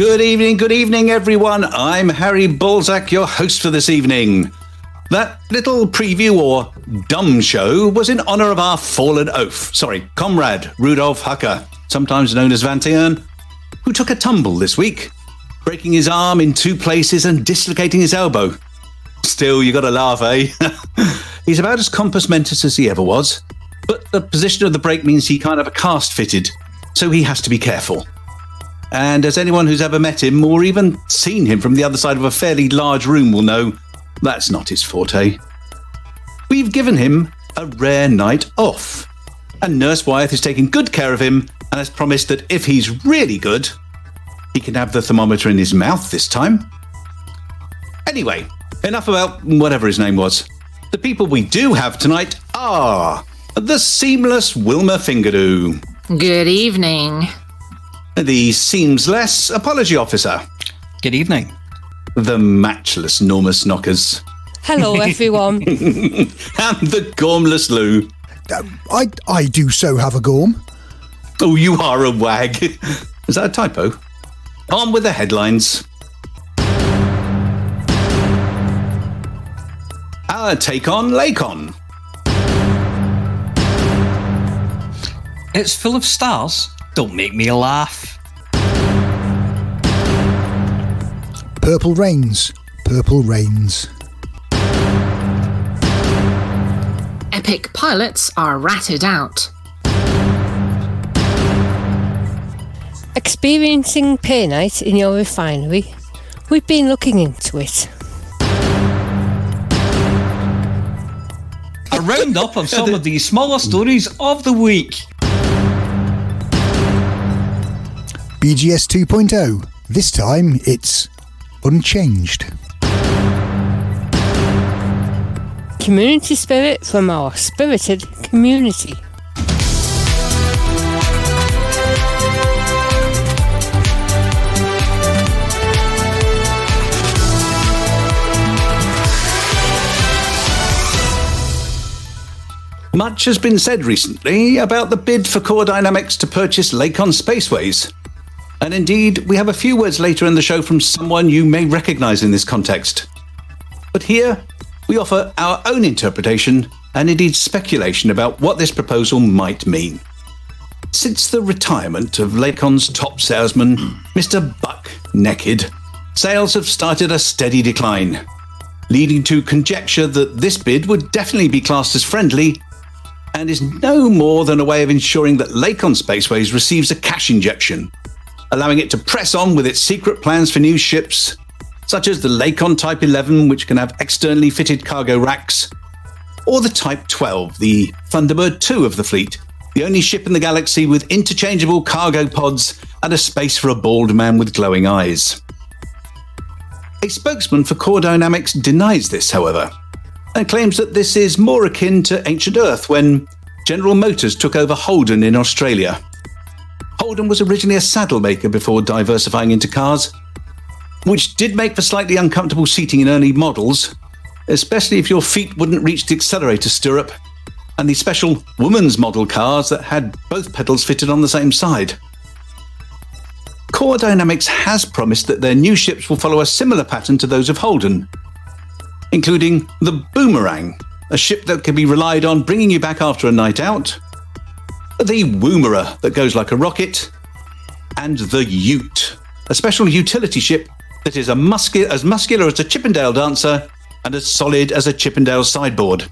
Good evening, everyone. I'm Harry Balzac, your host for this evening. That little preview or dumb show was in honour of our fallen comrade, Rudolf Hucker, sometimes known as Van Tiern, who took a tumble this week, breaking his arm in 2 places and dislocating his elbow. Still, you gotta laugh, eh? He's about as compos mentis as he ever was, but the position of the break means he can't have a cast fitted, so he has to be careful. And as anyone who's ever met him or even seen him from the other side of a fairly large room will know, that's not his forte. We've given him a rare night off, and Nurse Wyeth is taking good care of him and has promised that if he's really good, he can have the thermometer in his mouth this time. Anyway, enough about whatever his name was. The people we do have tonight are the seamless Wilma Fingerdo. Good evening. The seamless apology officer. Good evening. The matchless Norma Snockers. Hello, everyone. And the gormless Lou. I do so have a gorm. Oh, you are a wag. Is that a typo? On with the headlines. Our take on Lakon. It's full of stars. Don't make me laugh. Purple rains. Purple rains. Epic pilots are ratted out. Experiencing painite in your refinery? We've been looking into it. A roundup of some of the smaller stories of the week. BGS 2.0. This time it's unchanged. Community spirit from our spirited community. Much has been said recently about the bid for Core Dynamics to purchase Lakon Spaceways. And indeed, we have a few words later in the show from someone you may recognise in this context. But here, we offer our own interpretation and indeed speculation about what this proposal might mean. Since the retirement of Lakon's top salesman, Mr. Buck Naked, sales have started a steady decline, leading to conjecture that this bid would definitely be classed as friendly and is no more than a way of ensuring that Lakon Spaceways receives a cash injection, allowing it to press on with its secret plans for new ships, such as the Lakon Type 11, which can have externally fitted cargo racks, or the Type 12, the Thunderbird 2 of the fleet, the only ship in the galaxy with interchangeable cargo pods and a space for a bald man with glowing eyes. A spokesman for Core Dynamics denies this, however, and claims that this is more akin to Ancient Earth when General Motors took over Holden in Australia. Holden was originally a saddle maker before diversifying into cars, which did make for slightly uncomfortable seating in early models, especially if your feet wouldn't reach the accelerator stirrup, and the special woman's model cars that had both pedals fitted on the same side. Core Dynamics has promised that their new ships will follow a similar pattern to those of Holden, including the Boomerang, a ship that can be relied on bringing you back after a night out, the Woomerer that goes like a rocket, and the Ute, a special utility ship that is as muscular as a Chippendale dancer and as solid as a Chippendale sideboard.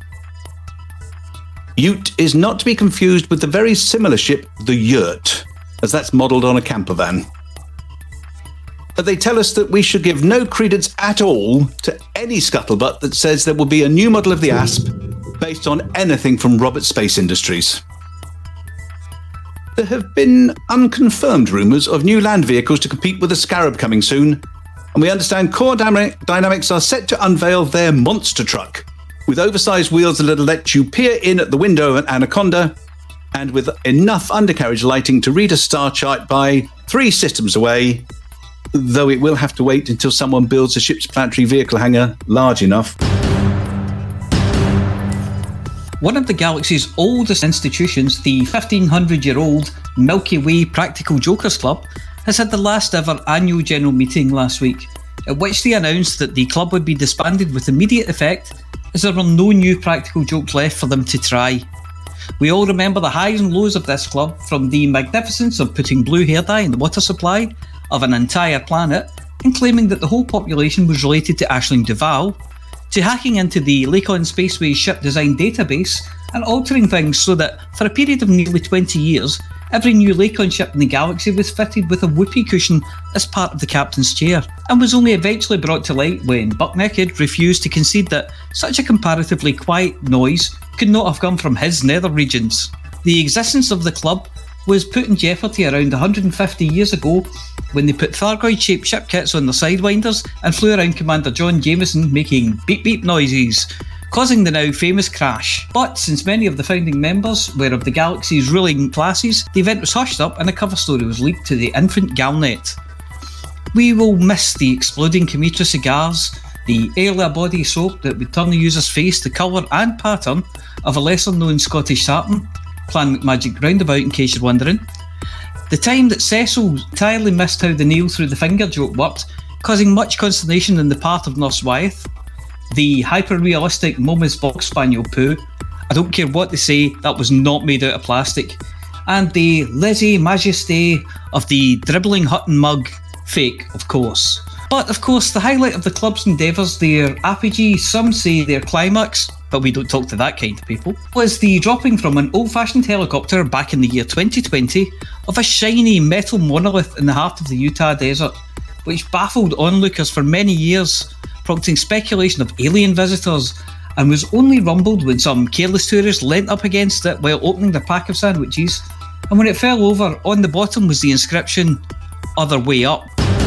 Ute is not to be confused with the very similar ship, the Yurt, as that's modelled on a camper van. But they tell us that we should give no credence at all to any scuttlebutt that says there will be a new model of the Asp based on anything from Roberts Space Industries. There have been unconfirmed rumours of new land vehicles to compete with the Scarab coming soon, and we understand Core Dynamics are set to unveil their monster truck, with oversized wheels that'll let you peer in at the window of an Anaconda, and with enough undercarriage lighting to read a star chart by 3 systems away, though it will have to wait until someone builds a ship's planetary vehicle hangar large enough. One of the galaxy's oldest institutions, the 1500-year-old Milky Way Practical Jokers Club, has had the last ever annual general meeting last week, at which they announced that the club would be disbanded with immediate effect as there were no new practical jokes left for them to try. We all remember the highs and lows of this club, from the magnificence of putting blue hair dye in the water supply of an entire planet and claiming that the whole population was related to Aisling Duval, to hacking into the Lakon Spaceways ship design database and altering things so that, for a period of nearly 20 years, every new Lakon ship in the galaxy was fitted with a whoopee cushion as part of the captain's chair, and was only eventually brought to light when Bucknaked refused to concede that such a comparatively quiet noise could not have come from his nether regions. The existence of the club was put in jeopardy around 150 years ago when they put Thargoid-shaped ship kits on the Sidewinders and flew around Commander John Jameson making beep beep noises, causing the now famous crash. But since many of the founding members were of the galaxy's ruling classes, the event was hushed up and a cover story was leaked to the infant Galnet. We will miss the exploding Comitra cigars, the Airla body soap that would turn the user's face the colour and pattern of a lesser known Scottish tartan, Clan McMagic roundabout in case you're wondering, the time that Cecil entirely missed how the nail through the finger joke worked, causing much consternation in the part of Nurse Wyeth, the hyper-realistic Moma's Bog Spaniel poo, I don't care what they say, that was not made out of plastic, and the lèse-majesté of the dribbling Hutton mug, fake, of course. But of course, the highlight of the club's endeavours, their apogee, some say their climax, but we don't talk to that kind of people, was the dropping from an old-fashioned helicopter back in the year 2020 of a shiny metal monolith in the heart of the Utah desert, which baffled onlookers for many years, prompting speculation of alien visitors, and was only rumbled when some careless tourists leant up against it while opening their pack of sandwiches, and when it fell over, on the bottom was the inscription, "Other way up."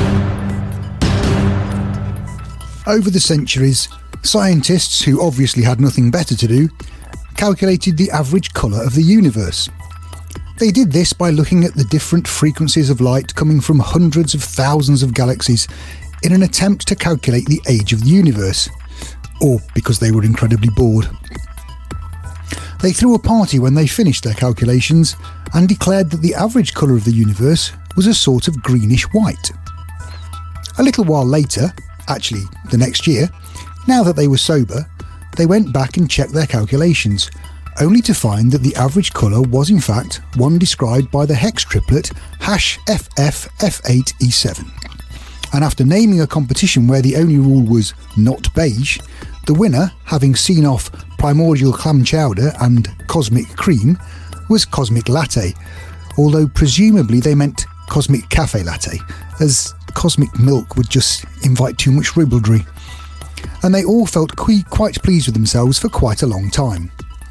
Over the centuries, scientists, who obviously had nothing better to do, calculated the average colour of the universe. They did this by looking at the different frequencies of light coming from hundreds of thousands of galaxies in an attempt to calculate the age of the universe, or because they were incredibly bored. They threw a party when they finished their calculations and declared that the average colour of the universe was a sort of greenish white. A little while later, actually the next year, now that they were sober, they went back and checked their calculations, only to find that the average colour was in fact one described by the hex triplet #FFF8E7. And after naming a competition where the only rule was not beige, the winner, having seen off Primordial Clam Chowder and Cosmic Cream, was Cosmic Latte, although presumably they meant Cosmic Cafe Latte, as Cosmic Milk would just invite too much ribaldry. And they all felt quite pleased with themselves for quite a long time.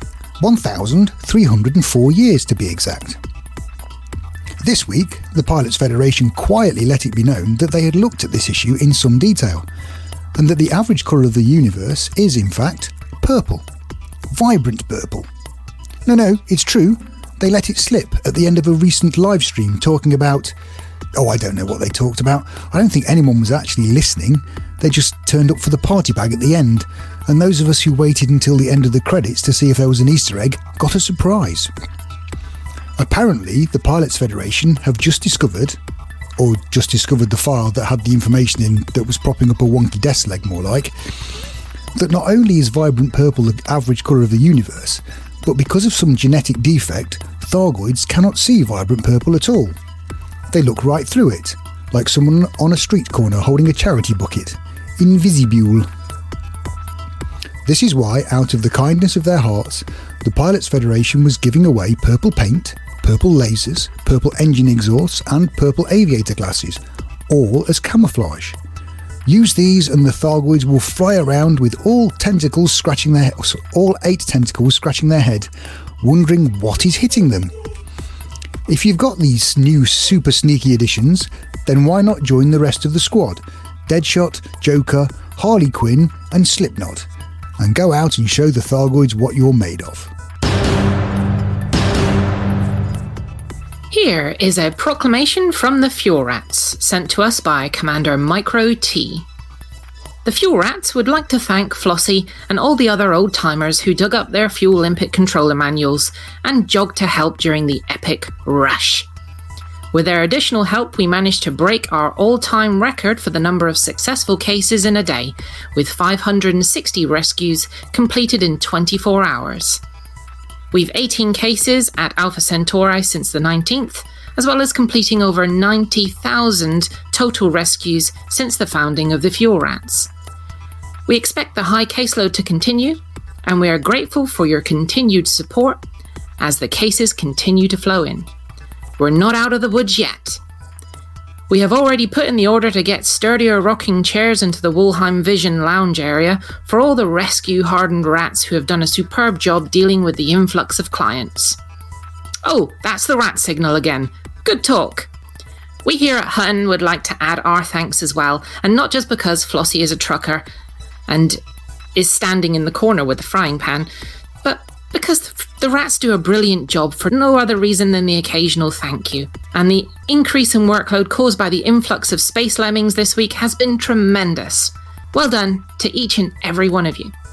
1,304 years to be exact. This week, the Pilots Federation quietly let it be known that they had looked at this issue in some detail, and that the average colour of the universe is, in fact, purple. Vibrant purple. No, it's true. They let it slip at the end of a recent live stream talking about... Oh, I don't know what they talked about. I don't think anyone was actually listening. They just turned up for the party bag at the end, and those of us who waited until the end of the credits to see if there was an Easter egg got a surprise. Apparently, the Pilots Federation have just discovered the file that had the information in that was propping up a wonky desk leg more like, that not only is vibrant purple the average colour of the universe, but because of some genetic defect, Thargoids cannot see vibrant purple at all. They look right through it, like someone on a street corner holding a charity bucket. Invisibule. This is why, out of the kindness of their hearts, the Pilots Federation was giving away purple paint, purple lasers, purple engine exhausts and purple aviator glasses, all as camouflage. Use these and the Thargoids will fly around with all 8 tentacles scratching their head, wondering what is hitting them. If you've got these new super sneaky additions, then why not join the rest of the squad? Deadshot, Joker, Harley Quinn and Slipknot, and go out and show the Thargoids what you're made of. Here is a proclamation from the Fuel Rats, sent to us by Commander Micro T. The Fuel Rats would like to thank Flossie and all the other old-timers who dug up their fuel input controller manuals and jogged to help during the epic rush. With their additional help, we managed to break our all-time record for the number of successful cases in a day, with 560 rescues completed in 24 hours. We've 18 cases at Alpha Centauri since the 19th, as well as completing over 90,000 total rescues since the founding of the Fuel Rats. We expect the high caseload to continue, and we are grateful for your continued support as the cases continue to flow in. We're not out of the woods yet. We have already put in the order to get sturdier rocking chairs into the Woolheim Vision lounge area for all the rescue-hardened rats who have done a superb job dealing with the influx of clients. Oh, that's the rat signal again. Good talk. We here at Hutton would like to add our thanks as well, and not just because Flossie is a trucker and is standing in the corner with the frying pan, but because the rats do a brilliant job for no other reason than the occasional thank you. And the increase in workload caused by the influx of space lemmings this week has been tremendous. Well done to each and every one of you.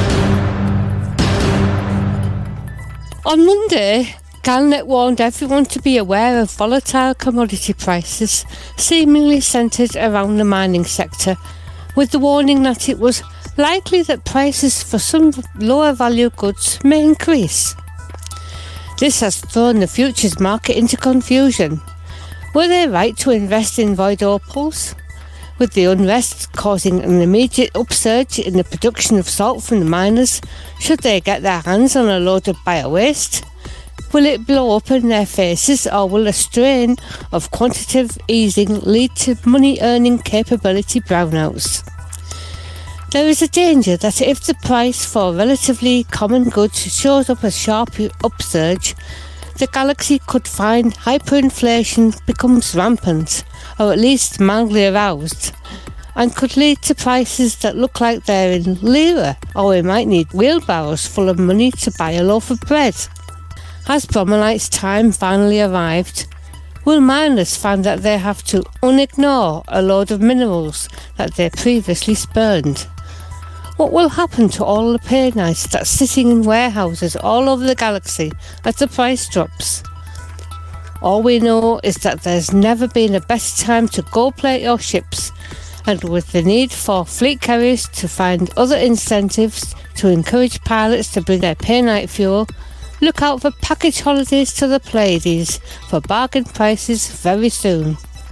On Monday, Galnet warned everyone to be aware of volatile commodity prices, seemingly centred around the mining sector, with the warning that it was likely that prices for some lower value goods may increase. This has thrown the futures market into confusion. Were they right to invest in void opals? With the unrest causing an immediate upsurge in the production of salt from the miners, should they get their hands on a load of bio-waste? Will it blow up in their faces, or will a strain of quantitative easing lead to money-earning capability brownouts? There is a danger that if the price for relatively common goods shows up a sharp upsurge, the galaxy could find hyperinflation becomes rampant, or at least mildly aroused, and could lead to prices that look like they're in lira, or we might need wheelbarrows full of money to buy a loaf of bread. Has Bromelite's time finally arrived? Will miners find that they have to unignore a load of minerals that they previously spurned? What will happen to all the painites that's sitting in warehouses all over the galaxy as the price drops? All we know is that there's never been a better time to gold plate your ships, and with the need for fleet carriers to find other incentives to encourage pilots to bring their painite fuel, look out for package holidays to the Pleiades for bargain prices very soon.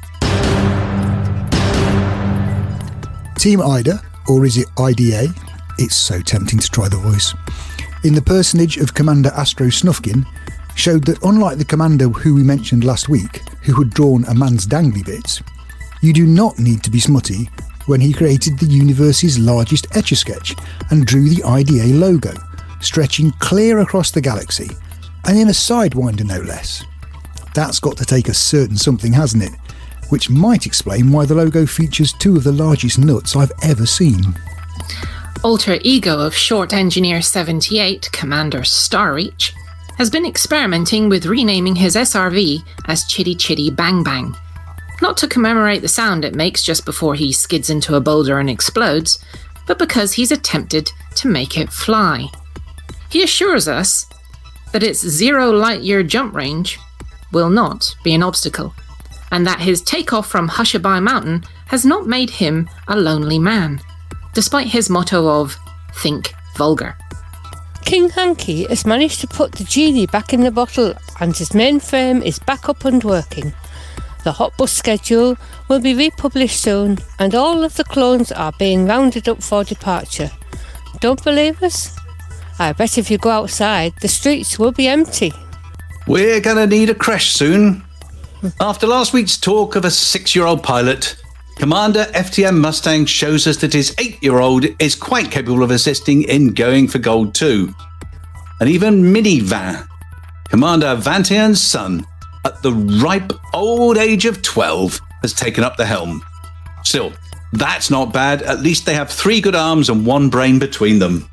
Team IDA, or is it IDA? It's so tempting to try the voice. In the personage of Commander Astro Snufkin, showed that unlike the commander who we mentioned last week, who had drawn a man's dangly bits, you do not need to be smutty when he created the universe's largest Etch-a-Sketch and drew the IDA logo, stretching clear across the galaxy, and in a sidewinder no less. That's got to take a certain something, hasn't it? Which might explain why the logo features two of the largest nuts I've ever seen. Alter ego of Short Engineer 78, Commander Starreach, has been experimenting with renaming his SRV as Chitty Chitty Bang Bang. Not to commemorate the sound it makes just before he skids into a boulder and explodes, but because he's attempted to make it fly. He assures us that its 0 light-year jump range will not be an obstacle, and that his takeoff from Hushabye Mountain has not made him a lonely man, despite his motto of think vulgar. King Hanky has managed to put the genie back in the bottle, and his mainframe is back up and working. The Hotbus schedule will be republished soon, and all of the clones are being rounded up for departure. Don't believe us? I bet if you go outside, the streets will be empty. We're going to need a crash soon. After last week's talk of a 6-year-old pilot, Commander FTM Mustang shows us that his 8-year-old is quite capable of assisting in going for gold too. And even Mini Van, Commander Vantian's son, at the ripe old age of 12, has taken up the helm. Still, that's not bad. At least they have 3 good arms and 1 brain between them.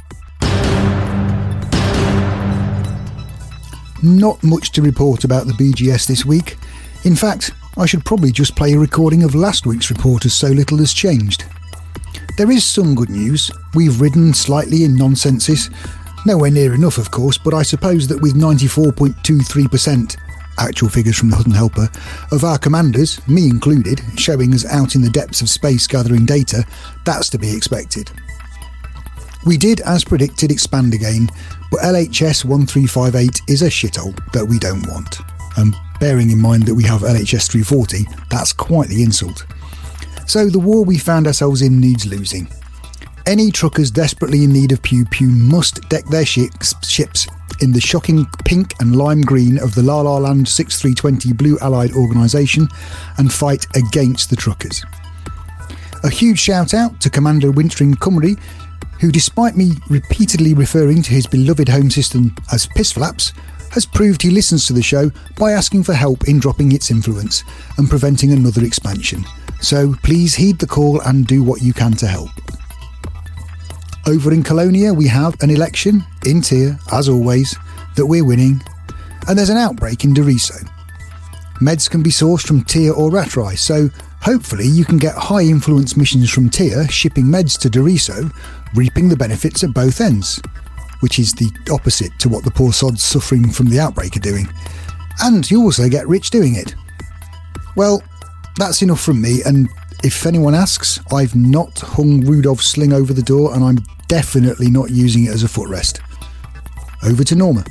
Not much to report about the BGS this week. In fact, I should probably just play a recording of last week's report as so little has changed. There is some good news. We've ridden slightly in nonsenses. Nowhere near enough, of course, but I suppose that with 94.23% actual figures from the Hutton Helper, of our commanders, me included, showing us out in the depths of space gathering data, that's to be expected. We did, as predicted, expand again, but LHS 1358 is a shithole that we don't want. And bearing in mind that we have LHS 340, that's quite the insult. So the war we found ourselves in needs losing. Any truckers desperately in need of pew-pew must deck their ships in the shocking pink and lime green of the La La Land 6320 Blue Allied organisation and fight against the truckers. A huge shout out to Commander Wintering Cymru, who, despite me repeatedly referring to his beloved home system as piss flaps, has proved he listens to the show by asking for help in dropping its influence and preventing another expansion. So please heed the call and do what you can to help. Over in Colonia we have an election, in Tyr, as always, that we're winning, and there's an outbreak in Doriso. Meds can be sourced from Tyr or Ratrai, so hopefully you can get high influence missions from Tyr shipping meds to Doriso, reaping the benefits at both ends, which is the opposite to what the poor sods suffering from the outbreak are doing. And you also get rich doing it. Well, that's enough from me, and if anyone asks, I've not hung Rudolph's sling over the door and I'm definitely not using it as a footrest. Over to Norma.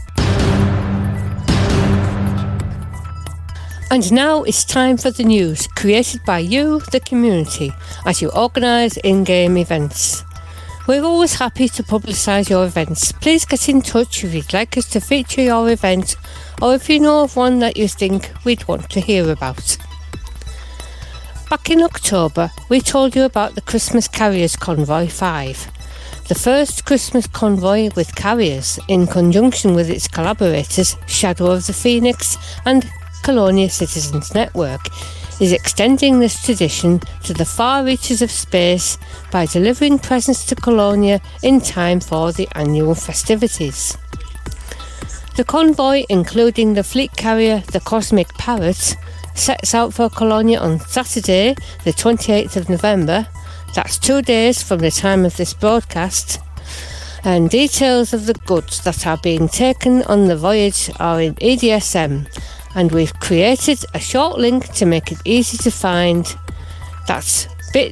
And now it's time for the news, created by you, the community, as you organise in-game events. We're always happy to publicise your events. Please get in touch if you'd like us to feature your event, or if you know of one that you think we'd want to hear about. Back in October, we told you about the Christmas Carriers Convoy 5. The first Christmas convoy with carriers, in conjunction with its collaborators Shadow of the Phoenix and Colonia Citizens Network, is extending this tradition to the far reaches of space by delivering presents to Colonia in time for the annual festivities. The convoy, including the fleet carrier the Cosmic Parrot, sets out for Colonia on Saturday, the 28th of November. That's 2 days from the time of this broadcast. And details of the goods that are being taken on the voyage are in EDSM, and we've created a short link to make it easy to find. That's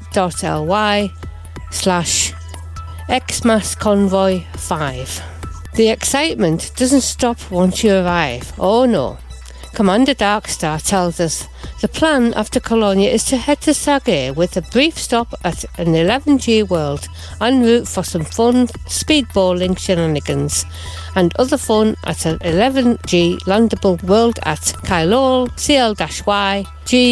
bit.ly/XMassConvoy5. The excitement doesn't stop once you arrive. Oh no. Commander Darkstar tells us the plan after Colonia is to head to Sagae with a brief stop at an 11G World en route for some fun speedballing shenanigans and other fun at an 11G landable world at Kylol CL-Y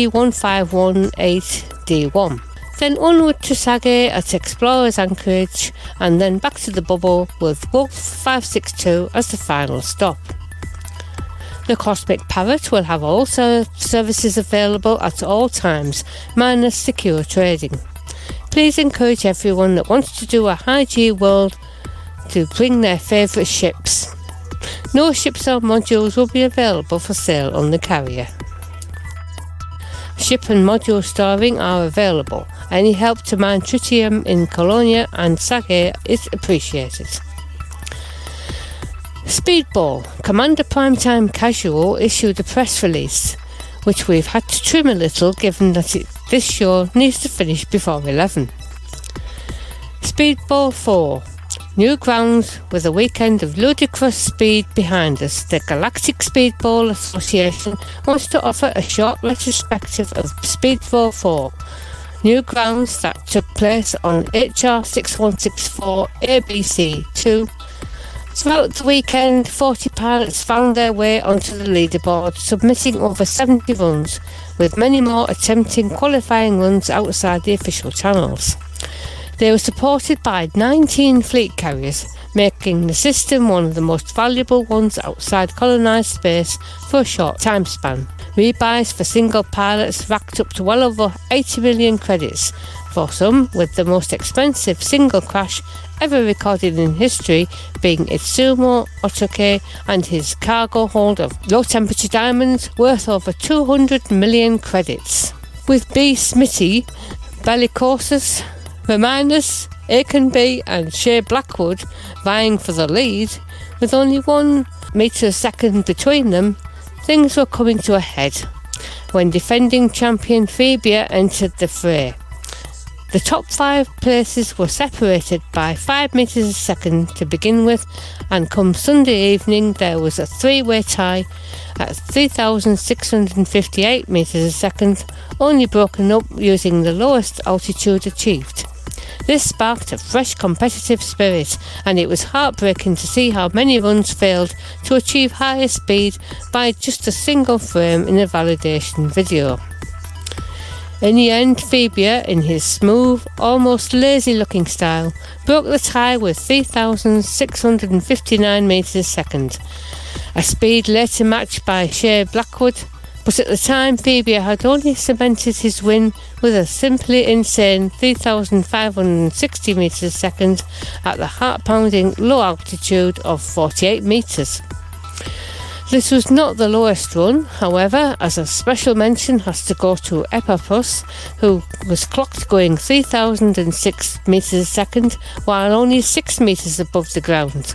G1518D1. Then onward to Sagae at Explorer's Anchorage, and then back to the bubble with Wolf 562 as the final stop. The Cosmic Parrot will have all services available at all times, minus secure trading. Please encourage everyone that wants to do a high G world to bring their favourite ships. No ships or modules will be available for sale on the carrier. Ship and module storing are available. Any help to mine tritium in Colonia and Sagae is appreciated. Speedball. Commander Primetime Casual issued a press release, which we've had to trim a little given that this show needs to finish before 11. Speedball 4. New grounds with a weekend of ludicrous speed behind us. The Galactic Speedball Association wants to offer a short retrospective of Speedball 4. New grounds that took place on HR 6164 ABC 2. Throughout the weekend, 40 pilots found their way onto the leaderboard, submitting over 70 runs, with many more attempting qualifying runs outside the official channels. They were supported by 19 fleet carriers, making the system one of the most valuable ones outside colonised space for a short time span. Rebuys for single pilots racked up to well over 80 million credits, for some with the most expensive single crash ever recorded in history being Itsumo Otoke and his cargo hold of low-temperature diamonds worth over 200 million credits. With B. Smitty, Bellicosus, Romanus, Aikenby and Shea Blackwood vying for the lead, with only 1 metre a second between them, things were coming to a head when defending champion Febia entered the fray. The top 5 places were separated by 5 metres a second to begin with, and come Sunday evening there was a 3-way tie at 3,658 metres a second, only broken up using the lowest altitude achieved. This sparked a fresh competitive spirit, and it was heartbreaking to see how many runs failed to achieve higher speed by just a single frame in a validation video. In the end, Febia, in his smooth, almost lazy-looking style, broke the tie with 3,659 metres a second, a speed later matched by Shea Blackwood, but at the time Febia had only cemented his win with a simply insane 3,560 metres a second at the heart-pounding low altitude of 48 metres. This was not the lowest run, however, as a special mention has to go to Epapus, who was clocked going 3,006 metres a second while only 6 metres above the ground.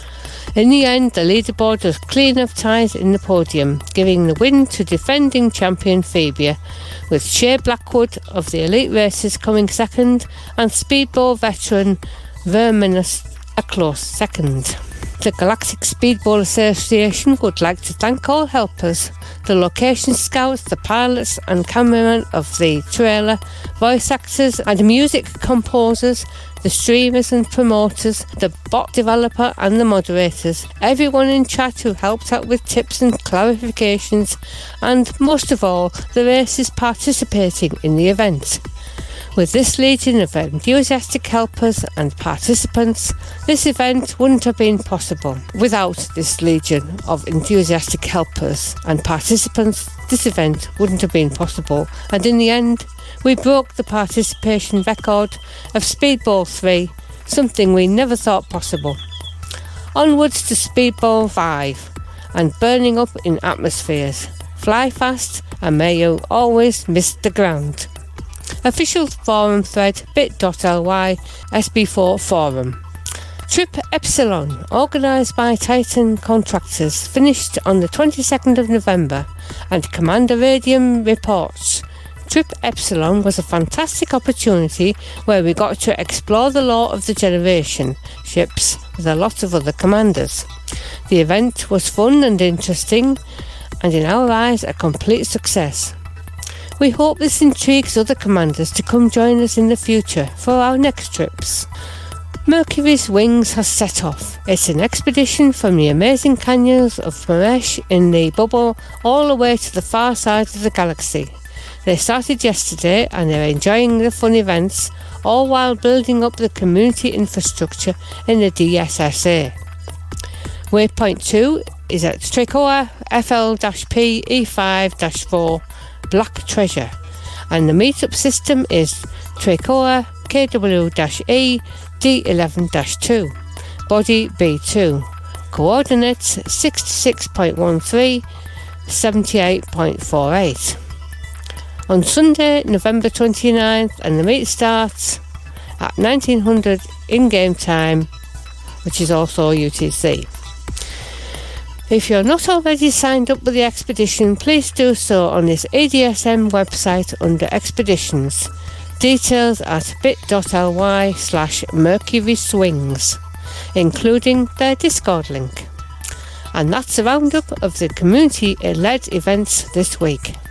In the end, the leaderboard was clean of ties in the podium, giving the win to defending champion Febia, with Shea Blackwood of the Elite Races coming second and Speedball veteran Verminus a close second. The Galactic Speedball Association would like to thank all helpers, the location scouts, the pilots and cameramen of the trailer, voice actors and music composers, the streamers and promoters, the bot developer and the moderators, everyone in chat who helped out with tips and clarifications, and most of all, the races participating in the event. With this legion of enthusiastic helpers and participants, this event wouldn't have been possible. Without this legion of enthusiastic helpers and participants, this event wouldn't have been possible, and in the end, we broke the participation record of Speedball 3, something we never thought possible. Onwards to Speedball 5, and burning up in atmospheres. Fly fast, and may you always miss the ground. Official forum thread bit.ly SB4 forum. Trip Epsilon, organised by Titan Contractors, finished on the 22nd of November, and Commander Radium reports. Trip Epsilon was a fantastic opportunity where we got to explore the lore of the generation ships with a lot of other commanders. The event was fun and interesting, and in our eyes a complete success. We hope this intrigues other commanders to come join us in the future for our next trips. Mercury's Wings has set off. It's an expedition from the amazing canyons of Maresh in the bubble all the way to the far side of the galaxy. They started yesterday and they're enjoying the fun events, all while building up the community infrastructure in the DSSA. Waypoint 2 is at Tracoa FL-P E5-4 Black Treasure, and the meetup system is Tracoa KW-E D11-2 Body B2, coordinates 66.13 78.48. On Sunday, November 29th, and the meet starts at 1900 in-game time, which is also UTC. If you're not already signed up with the expedition, please do so on this ADSM website under Expeditions. Details at bit.ly/Mercury Swings, including their Discord link. And that's a roundup of the community-led events this week.